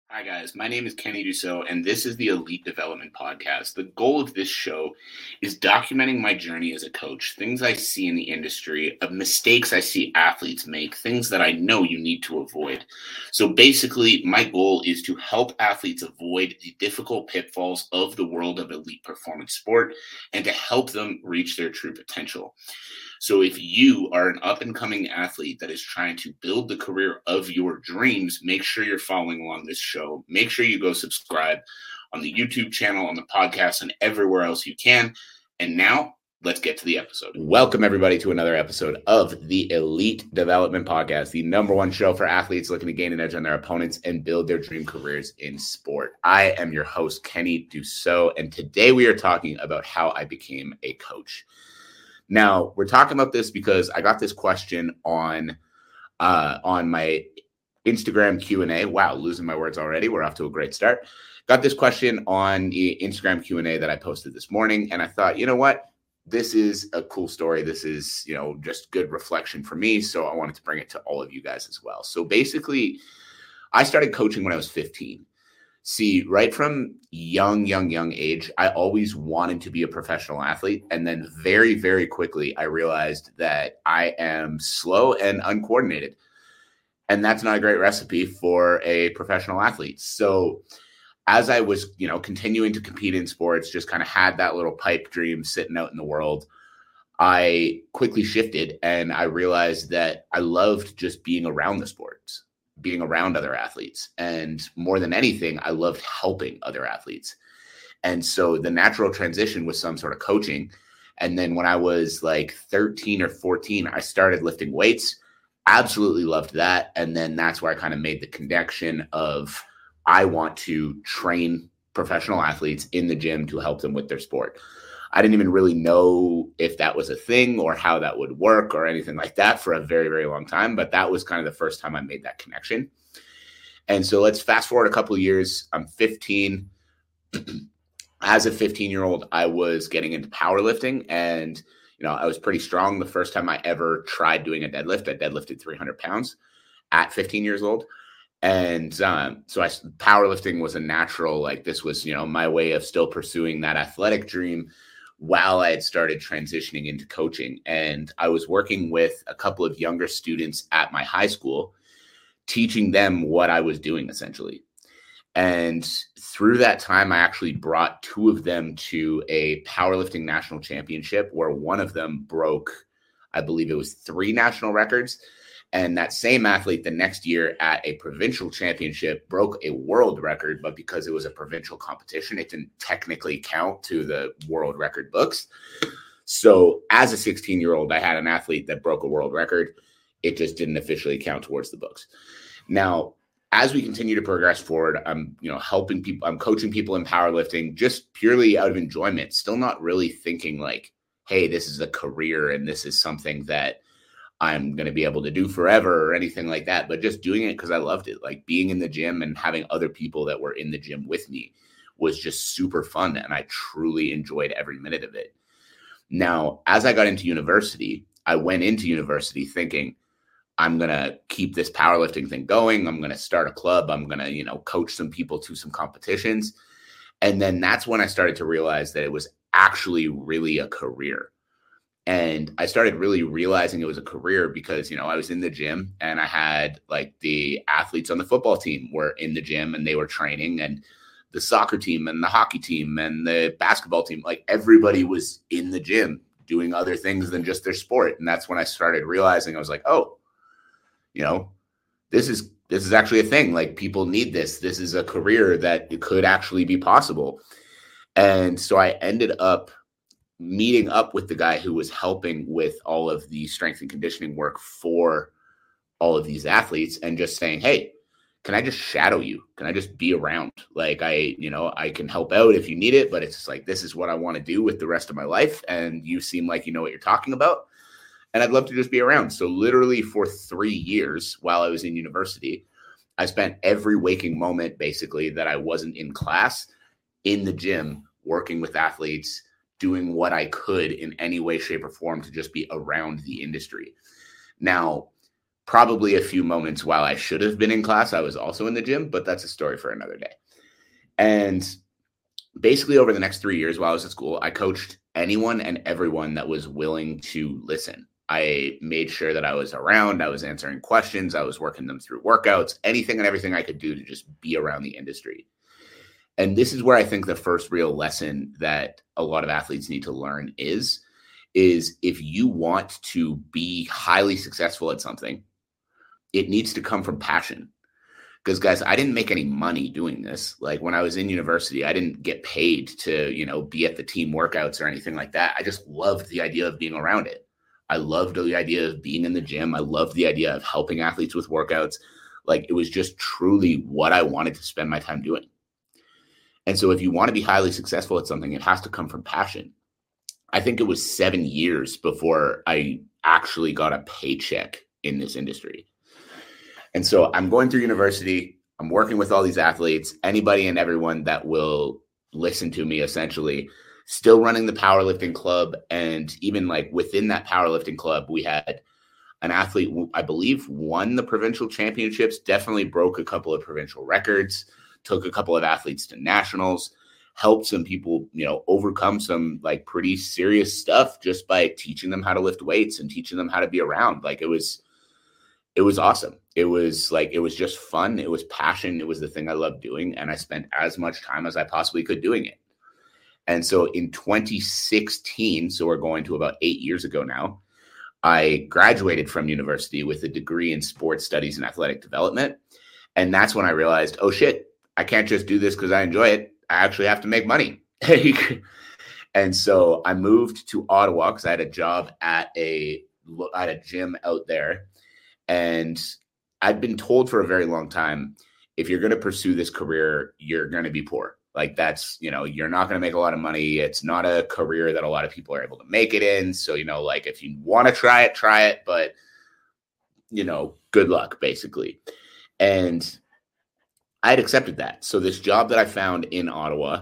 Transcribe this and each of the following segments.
Hi, guys. My name is Kenny Dussault, and this is the Elite Development Podcast. The goal of this show is documenting my journey as a coach, things I see in the industry, mistakes I see athletes make, things that I know you need to avoid. So basically, my goal is to help athletes avoid the difficult pitfalls of the world of elite performance sport and to help them reach their true potential. So if you are an up-and-coming athlete that is trying to build the career of your dreams, make sure you're following along this show. Make sure you go subscribe on the YouTube channel, on the podcast, and everywhere else you can. And now, let's get to the episode. Welcome, everybody, to another episode of the Elite Development Podcast, the number one show for athletes looking to gain an edge on their opponents and build their dream careers in sport. I am your host, Kenny Dussault, and today we are talking about how I became a coach. Now, we're talking about this because I got this question on my Instagram Q&A. Wow, losing my words already. We're off to a great start. Got this question on the Instagram Q&A that I posted this morning, and I thought, you know what? This is a cool story. This is, just good reflection for me, so I wanted to bring it to all of you guys as well. So basically, I started coaching when I was 15. See, right from young age, I always wanted to be a professional athlete. And then very, very quickly, I realized that I am slow and uncoordinated. And that's not a great recipe for a professional athlete. So as I was, continuing to compete in sports, just kind of had that little pipe dream sitting out in the world, I quickly shifted and I realized that I loved just being around the sports, being around other athletes. And more than anything, I loved helping other athletes. And so the natural transition was some sort of coaching. And then when I was like 13 or 14, I started lifting weights. Absolutely loved that. And then that's where I kind of made the connection of I want to train professional athletes in the gym to help them with their sport. I didn't even really know if that was a thing or how that would work or anything like that for a very, very long time. But that was kind of the first time I made that connection. And so let's fast forward a couple of years. I'm 15. As a 15-year-old, I was getting into powerlifting and, I was pretty strong. The first time I ever tried doing a deadlift, I deadlifted 300 pounds at 15 years old. And powerlifting was a natural, this was, my way of still pursuing that athletic dream while I had started transitioning into coaching. And I was working with a couple of younger students at my high school, teaching them what I was doing essentially. And through that time, I actually brought two of them to a powerlifting national championship where one of them broke, I believe it was 3 national records. And that same athlete the next year at a provincial championship broke a world record, but because it was a provincial competition, it didn't technically count to the world record books. So as a 16-year-old, I had an athlete that broke a world record. It just didn't officially count towards the books. Now, as we continue to progress forward, I'm, helping people, I'm coaching people in powerlifting just purely out of enjoyment, still not really thinking like, hey, this is a career and this is something that I'm going to be able to do forever or anything like that, but just doing it because I loved it. Like being in the gym and having other people that were in the gym with me was just super fun. And I truly enjoyed every minute of it. Now, as I got into university, I went into university thinking I'm going to keep this powerlifting thing going. I'm going to start a club. I'm going to, coach some people to some competitions. And then that's when I started to realize that it was actually really a career. And I started really realizing it was a career because, I was in the gym and I had the athletes on the football team were in the gym and they were training, and the soccer team and the hockey team and the basketball team, everybody was in the gym doing other things than just their sport. And that's when I started realizing I was like, oh, this is actually a thing. People need this. This is a career that it could actually be possible. And so I ended up meeting up with the guy who was helping with all of the strength and conditioning work for all of these athletes and just saying, hey, can I just shadow you? Can I just be around? I can help out if you need it, but it's just this is what I want to do with the rest of my life. And you seem like you know what you're talking about. And I'd love to just be around. So literally for 3 years while I was in university, I spent every waking moment basically that I wasn't in class in the gym, working with athletes, doing what I could in any way, shape, or form to just be around the industry. Now, probably a few moments while I should have been in class, I was also in the gym, but that's a story for another day. And basically over the next 3 years while I was at school, I coached anyone and everyone that was willing to listen. I made sure that I was around, I was answering questions, I was working them through workouts, anything and everything I could do to just be around the industry. And this is where I think the first real lesson that a lot of athletes need to learn is if you want to be highly successful at something, it needs to come from passion. Because guys, I didn't make any money doing this. Like when I was in university, I didn't get paid to, be at the team workouts or anything like that. I just loved the idea of being around it. I loved the idea of being in the gym. I loved the idea of helping athletes with workouts. Like it was just truly what I wanted to spend my time doing. And so if you want to be highly successful at something, it has to come from passion. I think it was 7 years before I actually got a paycheck in this industry. And so I'm going through university, I'm working with all these athletes, anybody and everyone that will listen to me, essentially, still running the powerlifting club. And even like within that powerlifting club, we had an athlete who I believe won the provincial championships, definitely broke a couple of provincial records, took a couple of athletes to nationals, helped some people, overcome some like pretty serious stuff just by teaching them how to lift weights and teaching them how to be around. Like it was awesome. It was just fun. It was passion. It was the thing I loved doing. And I spent as much time as I possibly could doing it. And so in 2016, so we're going to about 8 years ago now, I graduated from university with a degree in sports studies and athletic development. And that's when I realized, oh shit, I can't just do this because I enjoy it. I actually have to make money. And so I moved to Ottawa because I had a job at a gym out there. And I'd been told for a very long time, if you're going to pursue this career, you're going to be poor. Like that's, you're not going to make a lot of money. It's not a career that a lot of people are able to make it in. So, like if you want to try it, but, good luck basically. And I had accepted that. So this job that I found in Ottawa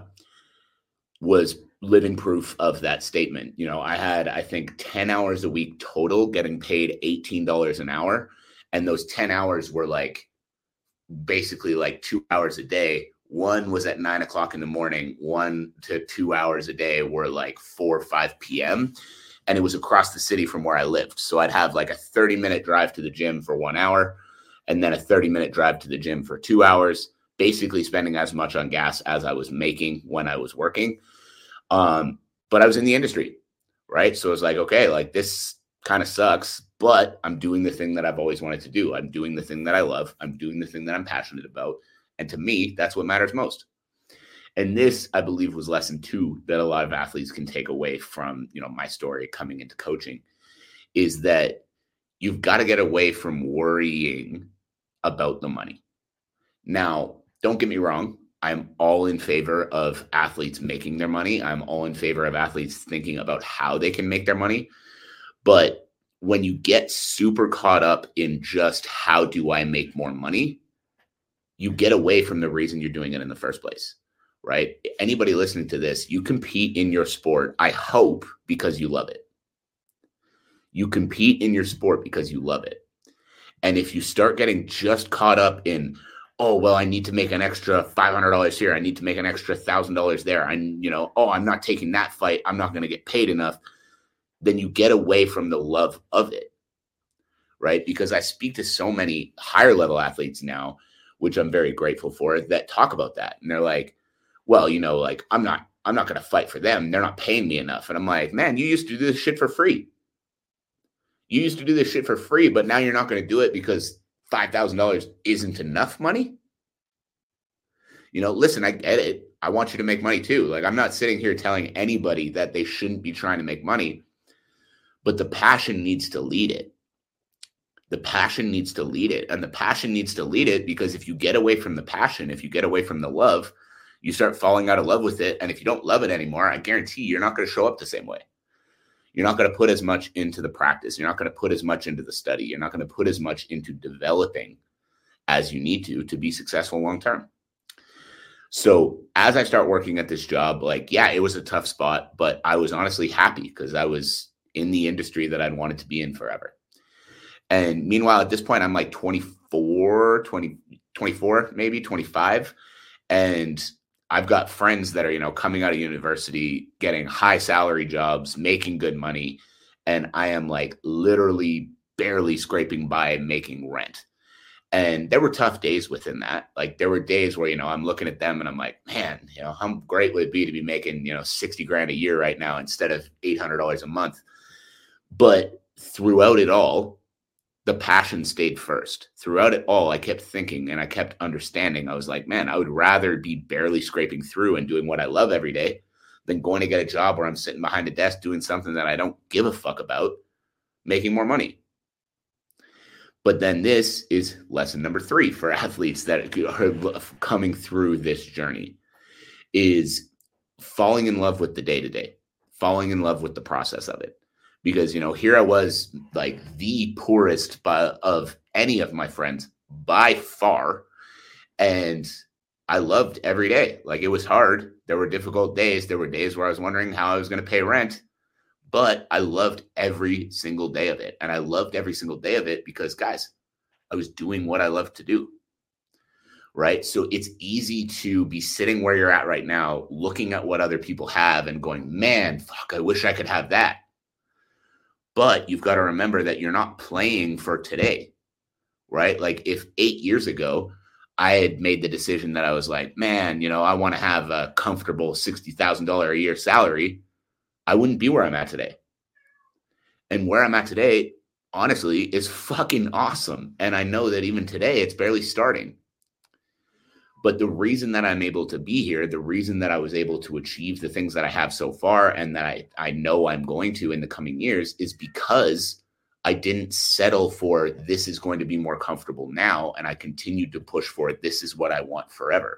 was living proof of that statement. I had, I think 10 hours a week total getting paid $18 an hour. And those 10 hours were like basically like 2 hours a day. One was at 9 o'clock in the morning, 1 to 2 hours a day were like 4 or 5 p.m. And it was across the city from where I lived. So I'd have like a 30-minute drive to the gym for 1 hour and then a 30-minute drive to the gym for 2 hours, basically spending as much on gas as I was making when I was working. But I was in the industry, right? So it was like, okay, like this kind of sucks, but I'm doing the thing that I've always wanted to do. I'm doing the thing that I love. I'm doing the thing that I'm passionate about. And to me, that's what matters most. And this, I believe, was lesson 2 that a lot of athletes can take away from, my story coming into coaching, is that you've got to get away from worrying about the money. Now, don't get me wrong. I'm all in favor of athletes making their money. I'm all in favor of athletes thinking about how they can make their money. But when you get super caught up in just how do I make more money, you get away from the reason you're doing it in the first place, right? Anybody listening to this, you compete in your sport, I hope, because you love it. You compete in your sport because you love it. And if you start getting just caught up in, oh, well, I need to make an extra $500 here, I need to make an extra $1,000 there, I'm not taking that fight, I'm not going to get paid enough, then you get away from the love of it, right? Because I speak to so many higher level athletes now, which I'm very grateful for, that talk about that. And they're like, well, I'm not going to fight for them. They're not paying me enough. And I'm like, man, you used to do this shit for free. You used to do this shit for free, but now you're not going to do it because $5,000 isn't enough money. Listen, I get it. I want you to make money too. Like, I'm not sitting here telling anybody that they shouldn't be trying to make money, but the passion needs to lead it. The passion needs to lead it. And the passion needs to lead it because if you get away from the passion, if you get away from the love, you start falling out of love with it. And if you don't love it anymore, I guarantee you're not going to show up the same way. You're not going to put as much into the practice. You're not going to put as much into the study. You're not going to put as much into developing as you need to be successful long-term. So as I start working at this job, it was a tough spot, but I was honestly happy because I was in the industry that I'd wanted to be in forever. And meanwhile, at this point, I'm like 24, maybe 25. And I've got friends that are, coming out of university, getting high salary jobs, making good money. And I am like literally barely scraping by making rent. And there were tough days within that. Like there were days where, I'm looking at them and I'm like, man, how great would it be to be making, 60 grand a year right now instead of $800 a month. But throughout it all, the passion stayed first. Throughout it all, I kept thinking and I kept understanding. I was like, man, I would rather be barely scraping through and doing what I love every day than going to get a job where I'm sitting behind a desk doing something that I don't give a fuck about, making more money. But then this is lesson number 3 for athletes that are coming through this journey is falling in love with the day-to-day, falling in love with the process of it. Because, here I was like the poorest of any of my friends by far. And I loved every day. Like it was hard. There were difficult days. There were days where I was wondering how I was going to pay rent. But I loved every single day of it. And I loved every single day of it because, guys, I was doing what I love to do. Right? So it's easy to be sitting where you're at right now, looking at what other people have and going, man, fuck, I wish I could have that. But you've got to remember that you're not playing for today, right? Like if 8 years ago, I had made the decision that I was like, man, I want to have a comfortable $60,000 a year salary, I wouldn't be where I'm at today. And where I'm at today, honestly, is fucking awesome. And I know that even today, it's barely starting. But the reason that I'm able to be here, the reason that I was able to achieve the things that I have so far and that I know I'm going to in the coming years is because I didn't settle for this is going to be more comfortable now. And I continued to push for it. This is what I want forever.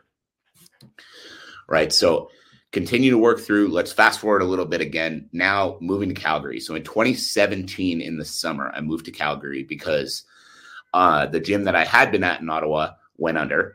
Right. So continue to work through. Let's fast forward a little bit again. Now moving to Calgary. So in 2017 in the summer, I moved to Calgary because the gym that I had been at in Ottawa went under.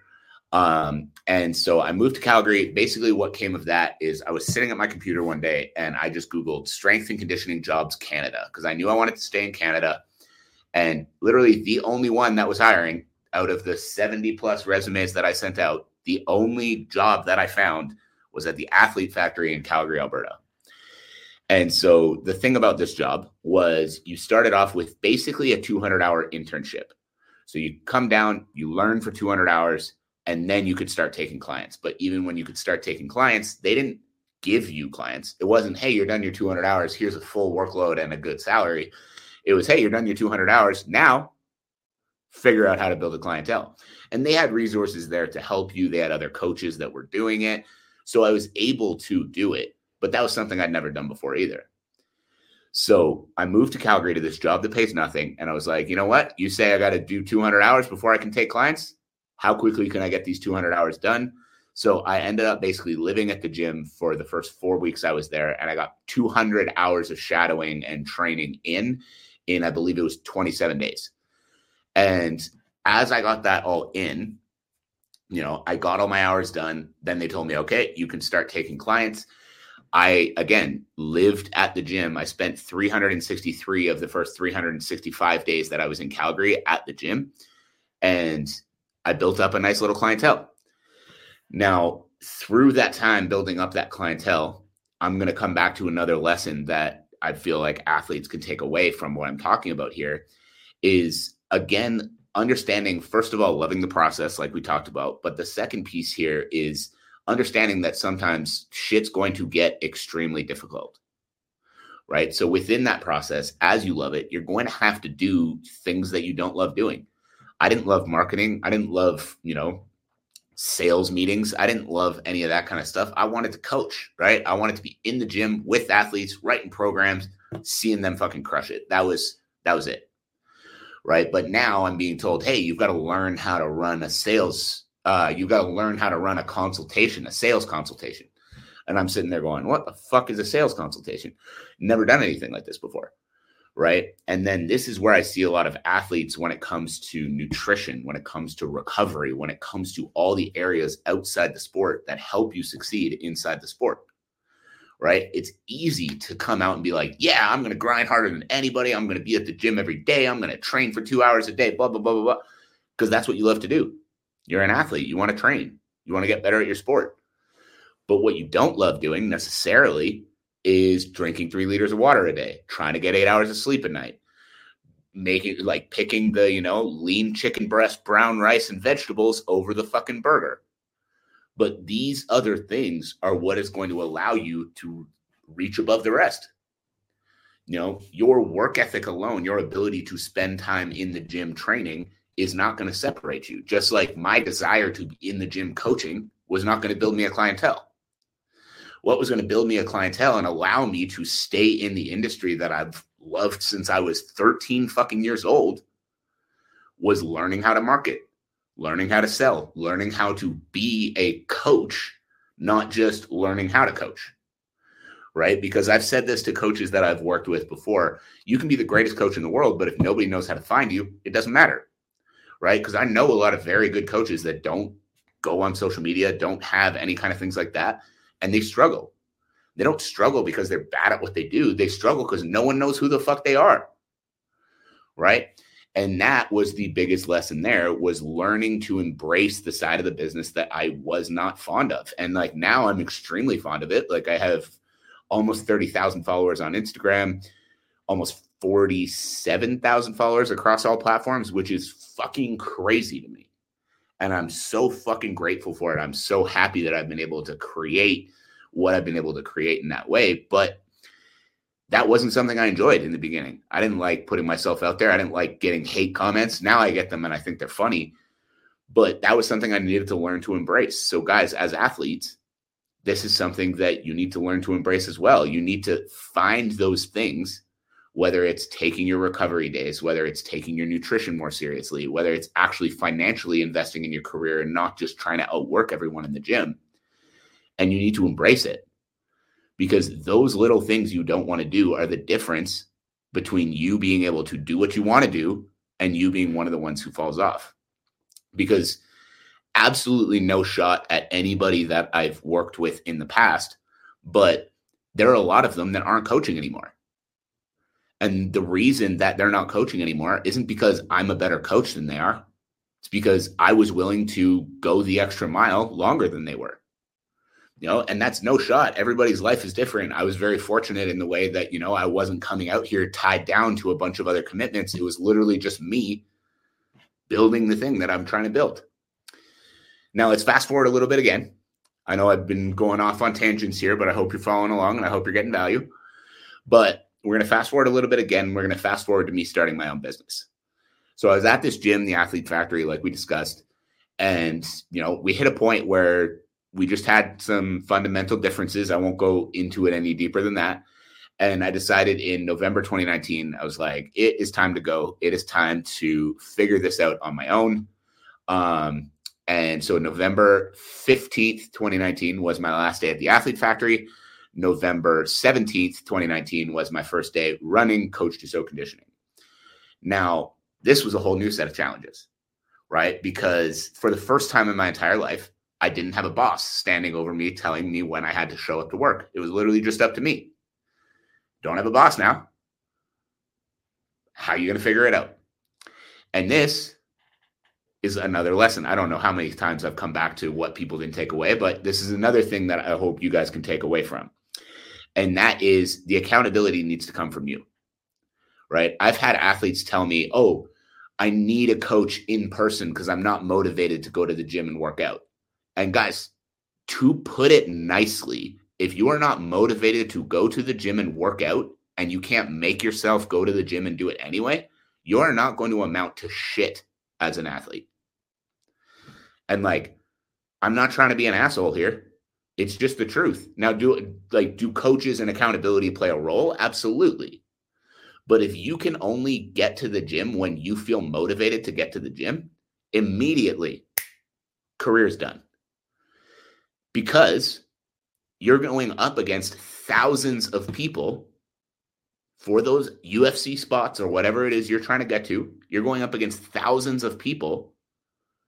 And so I moved to Calgary. Basically what came of that is I was sitting at my computer one day and I just Googled strength and conditioning jobs Canada because I knew I wanted to stay in Canada. And literally the only one that was hiring out of the 70 plus resumes that I sent out, the only job that I found was at the Athlete Factory in Calgary, Alberta. And so the thing about this job was you started off with basically a 200-hour internship. So you come down, you learn for 200 hours, and then you could start taking clients. But even when you could start taking clients, they didn't give you clients. It wasn't, hey, you're done your 200 hours. Here's a full workload and a good salary. It was, hey, you're done your 200 hours. Now figure out how to build a clientele. And they had resources there to help you. They had other coaches that were doing it. So I was able to do it. But that was something I'd never done before either. So I moved to Calgary to this job that pays nothing. And I was like, you know what? You say I got to do 200 hours before I can take clients? How quickly can I get these 200 hours done? So I ended up basically living at the gym for the first 4 weeks I was there. And I got 200 hours of shadowing and training in, I believe it was 27 days. And as I got that all in, I got all my hours done. Then they told me, okay, you can start taking clients. I, again, lived at the gym. I spent 363 of the first 365 days that I was in Calgary at the gym. And I built up a nice little clientele. Now, through that time building up that clientele, I'm going to come back to another lesson that I feel like athletes can take away from what I'm talking about here is, again, understanding, first of all, loving the process like we talked about. But the second piece here is understanding that sometimes shit's going to get extremely difficult, right? So within that process, as you love it, you're going to have to do things that you don't love doing. I didn't love marketing. I didn't love, sales meetings. I didn't love any of that kind of stuff. I wanted to coach, right? I wanted to be in the gym with athletes, writing programs, seeing them fucking crush it. That was it, right? But now I'm being told, hey, you've got to learn how to run a sales. You've got to learn how to run a sales consultation. And I'm sitting there going, what the fuck is a sales consultation? Never done anything like this before. Right. And then this is where I see a lot of athletes when it comes to nutrition, when it comes to recovery, when it comes to all the areas outside the sport that help you succeed inside the sport. right? It's easy to come out and be like, yeah, I'm going to grind harder than anybody. I'm going to be at the gym every day. I'm going to train for 2 hours a day, blah, blah, blah, blah, blah. Because that's what you love to do. You're an athlete. You want to train. You want to get better at your sport. But what you don't love doing necessarily is drinking 3 liters of water a day, trying to get 8 hours of sleep at night, picking the, lean chicken breast, brown rice, and vegetables over the fucking burger. But these other things are what is going to allow you to reach above the rest. Your work ethic alone, your ability to spend time in the gym training is not going to separate you. Just like my desire to be in the gym coaching was not going to build me a clientele. What was going to build me a clientele and allow me to stay in the industry that I've loved since I was 13 fucking years old was learning how to market, learning how to sell, learning how to be a coach, not just learning how to coach, right? Because I've said this to coaches that I've worked with before. You can be the greatest coach in the world, but if nobody knows how to find you, it doesn't matter, right? Because I know a lot of very good coaches that don't go on social media, don't have any kind of things like that, and they struggle. They don't struggle because they're bad at what they do. They struggle because no one knows who the fuck they are, right? And that was the biggest lesson there, was learning to embrace the side of the business that I was not fond of. And now I'm extremely fond of it. I have almost 30,000 followers on Instagram, almost 47,000 followers across all platforms, which is fucking crazy to me. And I'm so fucking grateful for it. I'm so happy that I've been able to create what I've been able to create in that way. But that wasn't something I enjoyed in the beginning. I didn't like putting myself out there. I didn't like getting hate comments. Now I get them and I think they're funny. But that was something I needed to learn to embrace. So guys, as athletes, this is something that you need to learn to embrace as well. You need to find those things, whether it's taking your recovery days, whether it's taking your nutrition more seriously, whether it's actually financially investing in your career and not just trying to outwork everyone in the gym. And you need to embrace it, because those little things you don't want to do are the difference between you being able to do what you want to do and you being one of the ones who falls off. Because absolutely no shot at anybody that I've worked with in the past, but there are a lot of them that aren't coaching anymore. And the reason that they're not coaching anymore isn't because I'm a better coach than they are. It's because I was willing to go the extra mile longer than they were. And that's no shot. Everybody's life is different. I was very fortunate in the way that, I wasn't coming out here tied down to a bunch of other commitments. It was literally just me building the thing that I'm trying to build. Now let's fast forward a little bit again. I know I've been going off on tangents here, but I hope you're following along and I hope you're getting value. But we're going to fast forward a little bit again. We're going to fast forward to me starting my own business. So I was at this gym, the Athlete Factory, like we discussed, and, we hit a point where we just had some fundamental differences. I won't go into it any deeper than that. And I decided in November 2019, I was like, it is time to go. It is time to figure this out on my own. And so November 15th, 2019 was my last day at the Athlete Factory. November 17th, 2019 was my first day running Coach Tissot Conditioning. Now, this was a whole new set of challenges, right? Because for the first time in my entire life, I didn't have a boss standing over me telling me when I had to show up to work. It was literally just up to me. Don't have a boss now. How are you going to figure it out? And this is another lesson. I don't know how many times I've come back to what people didn't take away, but this is another thing that I hope you guys can take away from. And that is the accountability needs to come from you, right? I've had athletes tell me, oh, I need a coach in person because I'm not motivated to go to the gym and work out. And guys, to put it nicely, if you are not motivated to go to the gym and work out and you can't make yourself go to the gym and do it anyway, you are not going to amount to shit as an athlete. And I'm not trying to be an asshole here. It's just the truth. Now, do coaches and accountability play a role? Absolutely. But if you can only get to the gym when you feel motivated to get to the gym, immediately, career's done. Because you're going up against thousands of people for those UFC spots or whatever it is you're trying to get to. You're going up against thousands of people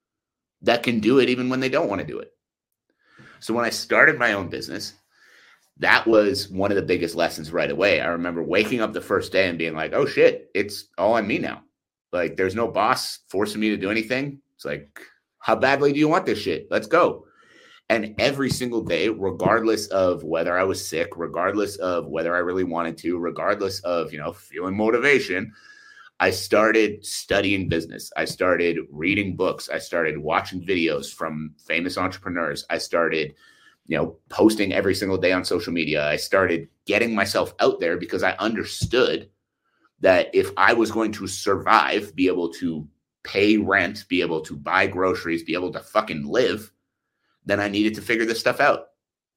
that can do it even when they don't want to do it. So when I started my own business, that was one of the biggest lessons right away. I remember waking up the first day and being like, oh shit, it's all on me now. Like, there's no boss forcing me to do anything. It's like, how badly do you want this shit? Let's go. And every single day, regardless of whether I was sick, regardless of whether I really wanted to, regardless of, feeling motivation, I started studying business. I started reading books. I started watching videos from famous entrepreneurs. I started, posting every single day on social media. I started getting myself out there because I understood that if I was going to survive, be able to pay rent, be able to buy groceries, be able to fucking live, then I needed to figure this stuff out.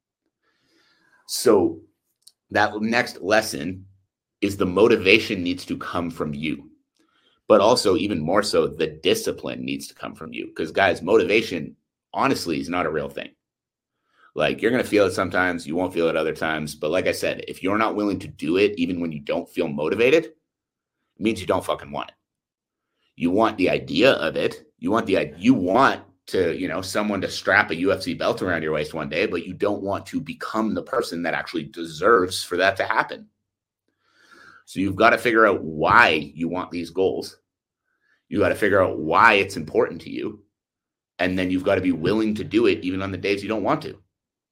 So that next lesson is the motivation needs to come from you, but also even more so, the discipline needs to come from you. Because guys, motivation honestly is not a real thing. Like, you're going to feel it sometimes, you won't feel it other times. But like I said, if you're not willing to do it, even when you don't feel motivated, it means you don't fucking want it. You want the idea of it. You want to, someone to strap a UFC belt around your waist one day, but you don't want to become the person that actually deserves for that to happen. So you've got to figure out why you want these goals. You got to figure out why it's important to you. And then you've got to be willing to do it even on the days you don't want to.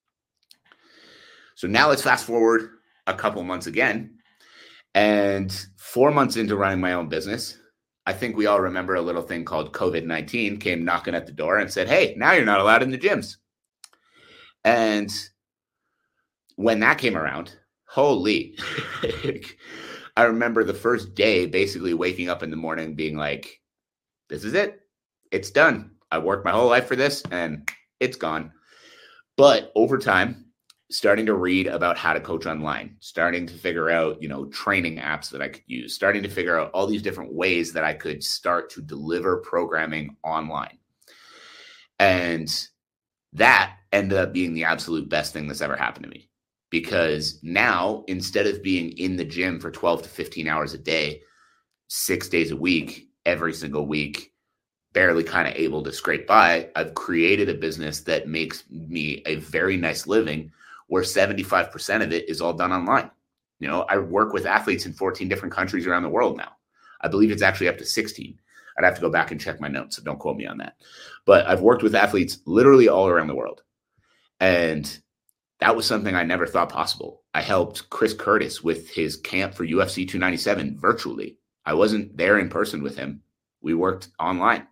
So now let's fast forward a couple months again. And 4 months into running my own business, I think we all remember a little thing called COVID-19 came knocking at the door and said, hey, now you're not allowed in the gyms. And when that came around, holy, I remember the first day basically waking up in the morning being like, this is it. It's done. I worked my whole life for this and it's gone. But over time, starting to read about how to coach online, starting to figure out, training apps that I could use, starting to figure out all these different ways that I could start to deliver programming online. And that ended up being the absolute best thing that's ever happened to me. Because now, instead of being in the gym for 12 to 15 hours a day, 6 days a week, every single week, barely kind of able to scrape by, I've created a business that makes me a very nice living where 75% of it is all done online. I work with athletes in 14 different countries around the world now. I believe it's actually up to 16. I'd have to go back and check my notes, so don't quote me on that. But I've worked with athletes literally all around the world. And that was something I never thought possible. I helped Chris Curtis with his camp for UFC 297 virtually. I wasn't there in person with him. We worked online.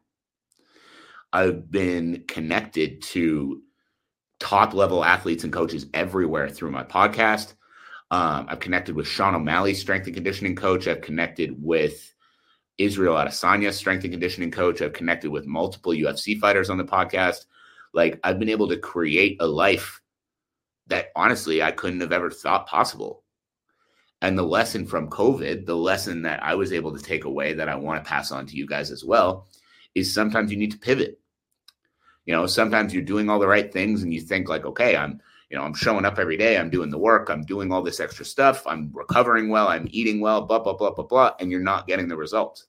I've been connected to top level athletes and coaches everywhere through my podcast. I've connected with Sean O'Malley, strength and conditioning coach. I've connected with Israel Adesanya, strength and conditioning coach. I've connected with multiple UFC fighters on the podcast. Like, I've been able to create a life that honestly I couldn't have ever thought possible. And the lesson from COVID, the lesson that I was able to take away that I want to pass on to you guys as well, is sometimes you need to pivot. Sometimes you're doing all the right things and you think like, okay, I'm showing up every day. I'm doing the work. I'm doing all this extra stuff. I'm recovering well. I'm eating well, blah, blah, blah, blah, blah. And you're not getting the results.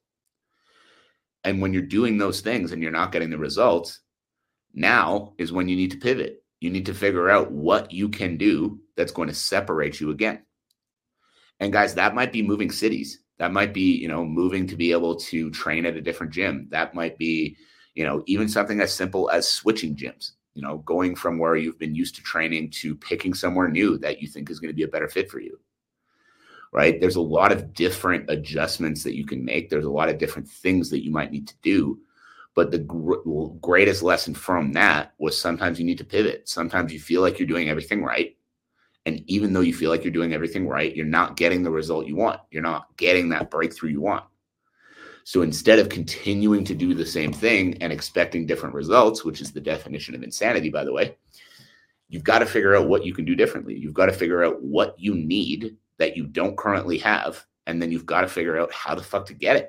And when you're doing those things and you're not getting the results, now is when you need to pivot. You need to figure out what you can do that's going to separate you again. And guys, that might be moving cities. That might be, moving to be able to train at a different gym. That might be, even something as simple as switching gyms, going from where you've been used to training to picking somewhere new that you think is going to be a better fit for you, right? There's a lot of different adjustments that you can make. There's a lot of different things that you might need to do. But the greatest lesson from that was sometimes you need to pivot. Sometimes you feel like you're doing everything right. And even though you feel like you're doing everything right, you're not getting the result you want. You're not getting that breakthrough you want. So instead of continuing to do the same thing and expecting different results, which is the definition of insanity, by the way, you've got to figure out what you can do differently. You've got to figure out what you need that you don't currently have. And then you've got to figure out how the fuck to get it.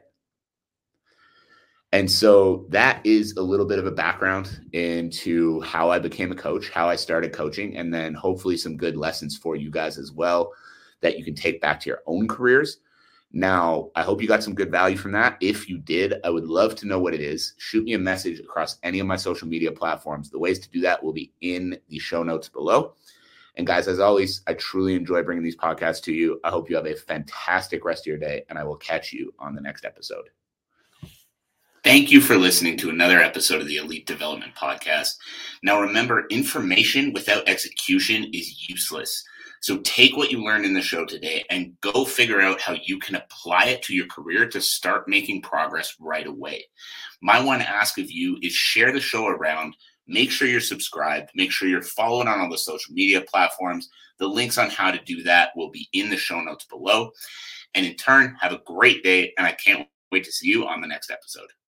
And so that is a little bit of a background into how I became a coach, how I started coaching, and then hopefully some good lessons for you guys as well that you can take back to your own careers. Now, I hope you got some good value from that. If you did, I would love to know what it is. Shoot me a message across any of my social media platforms. The ways to do that will be in the show notes below. And guys, as always, I truly enjoy bringing these podcasts to you. I hope you have a fantastic rest of your day, and I will catch you on the next episode. Thank you for listening to another episode of the Elite Development Podcast. Now remember, information without execution is useless. So take what you learned in the show today and go figure out how you can apply it to your career to start making progress right away. My one ask of you is share the show around. Make sure you're subscribed. Make sure you're following on all the social media platforms. The links on how to do that will be in the show notes below. And in turn, have a great day, and I can't wait to see you on the next episode.